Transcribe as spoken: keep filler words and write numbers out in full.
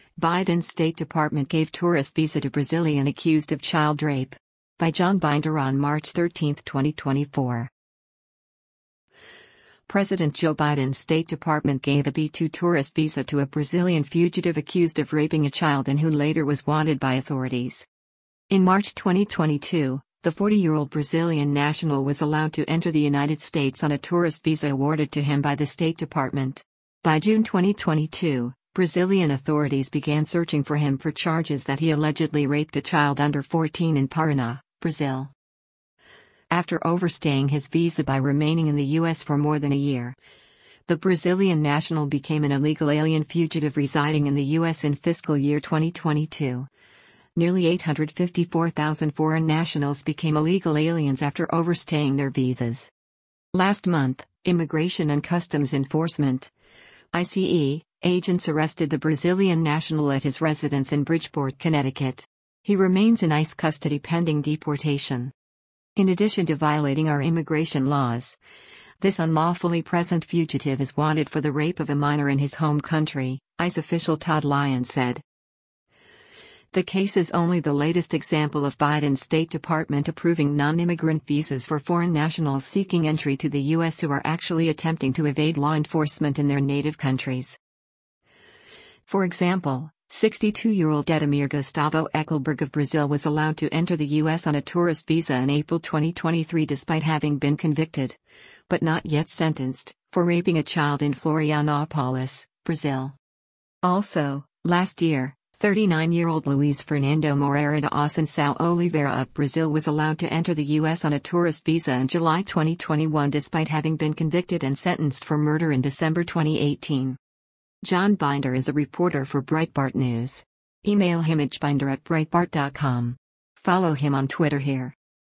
Biden's State Department gave tourist visa to Brazilian accused of child rape. By John Binder on March thirteenth, twenty twenty-four. President Joe Biden's State Department gave a B two tourist visa to a Brazilian fugitive accused of raping a child and who later was wanted by authorities. In March twenty twenty-two, the forty-year-old Brazilian national was allowed to enter the United States on a tourist visa awarded to him by the State Department. By June twenty twenty-two, Brazilian authorities began searching for him for charges that he allegedly raped a child under fourteen in Paraná, Brazil. After overstaying his visa by remaining in the U S for more than a year, the Brazilian national became an illegal alien fugitive residing in the U S in fiscal year twenty twenty-two. Nearly eight hundred fifty-four thousand foreign nationals became illegal aliens after overstaying their visas. Last month, Immigration and Customs Enforcement (I C E) agents arrested the Brazilian national at his residence in Bridgeport, Connecticut. He remains in ICE custody pending deportation. In addition to violating our immigration laws, this unlawfully present fugitive is wanted for the rape of a minor in his home country, ICE official Todd Lyons said. The case is only the latest example of Biden's State Department approving non-immigrant visas for foreign nationals seeking entry to the U S who are actually attempting to evade law enforcement in their native countries. For example, sixty-two-year-old Edmir Gustavo Eckelberg of Brazil was allowed to enter the U S on a tourist visa in April twenty twenty-three despite having been convicted, but not yet sentenced, for raping a child in Florianópolis, Brazil. Also, last year, thirty-nine-year-old Luiz Fernando Moreira da Assunção Oliveira of Brazil was allowed to enter the U S on a tourist visa in July twenty twenty-one despite having been convicted and sentenced for murder in December twenty eighteen. John Binder is a reporter for Breitbart News. Email him at binder at breitbart dot com. Follow him on Twitter here.